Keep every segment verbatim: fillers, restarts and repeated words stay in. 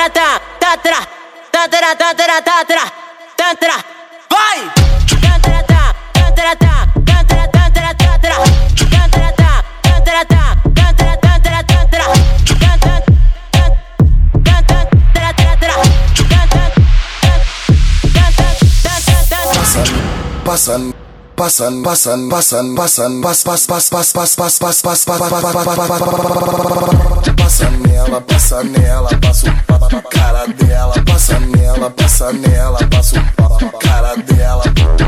Tantra, tantra, tantra, tantra, tantra, tantra, vai! Tantra, tantra, tantra, tantra, tantra, tantra, tantra, tantra, tantra, tantra, tantra, Passando, passando, passando, passando, passando, pass, pass, pass, pass, pass, pass, pass, pass, passa nela, passa nela, passa o cara dela, passa nela, passa nela, passa o cara dela.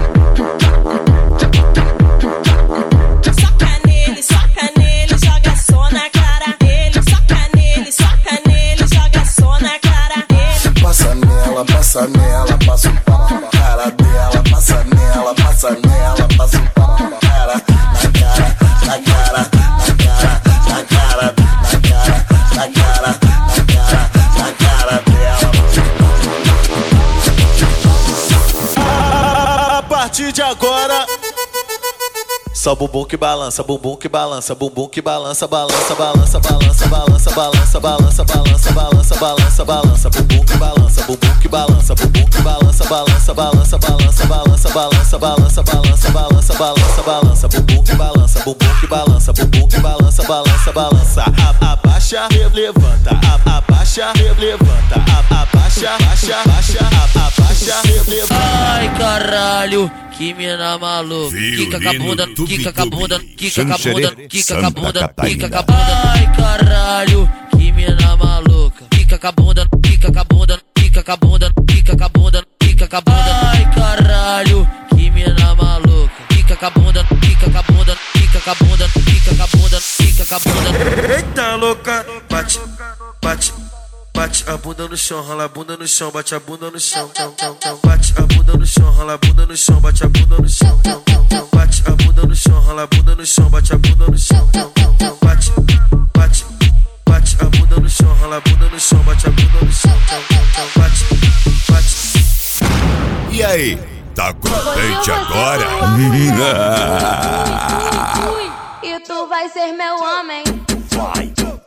Soca nele, soca nele, joga só na cara dele. Soca nele, soca nele, joga só na cara dele. Passa nela, passa nela, passa o cara dela, passa nela, passa nela, passa o cara na cara, na cara, na cara, na cara, na cara, na cara, na cara, na cara dela. A partir de agora, só bumbum que balança, bumbum que balança, bumbum que balança, balança, balança, balança, balança, balança, balança, balança, balança, balança, balança, bumbum que balança, bumbum que balança, bumbum que balança, balança, balança, balança, balança, balança, balança, balança, balança, balança, balança, bumbum que balança, bumbum que balança, bumbum que balança, balança, balança, abaixa, levanta, abaixa, levanta, abaixa, baixa, baixa, abaixa, levanta. Ai caralho, que mina maluca. Quica com a bunda, quica com a bunda, quica com a bunda, quica com a bunda, quica com a bunda. Ai caralho, que mina maluca. Quica com a bunda, quica com a bunda, quica com a bunda, quica com a bunda, quica com a bunda. Ai caralho, que mina maluca. Quica com a bunda, quica com a bunda, quica com a bunda, quica com a bunda, quica com a bunda. Eita louca, bate, bate. Bate a bunda no chão, rola a bunda no chão, bate a bunda no chão, tchau, tchau, tchau. Bate a bunda no chão, rola a bunda no chão, bate a bunda no chão, tchau, tchau, tchau. Bate a bunda no chão, rola a bunda no chão, bate a bunda no chão, tchau, tchau, tchau. Bate, bate, bate a bunda no chão, rola a bunda no chão, bate a bunda no chão, tchau, tchau, tchau. Bate, bate. E aí, tá contente agora? E tu vai ser meu homem.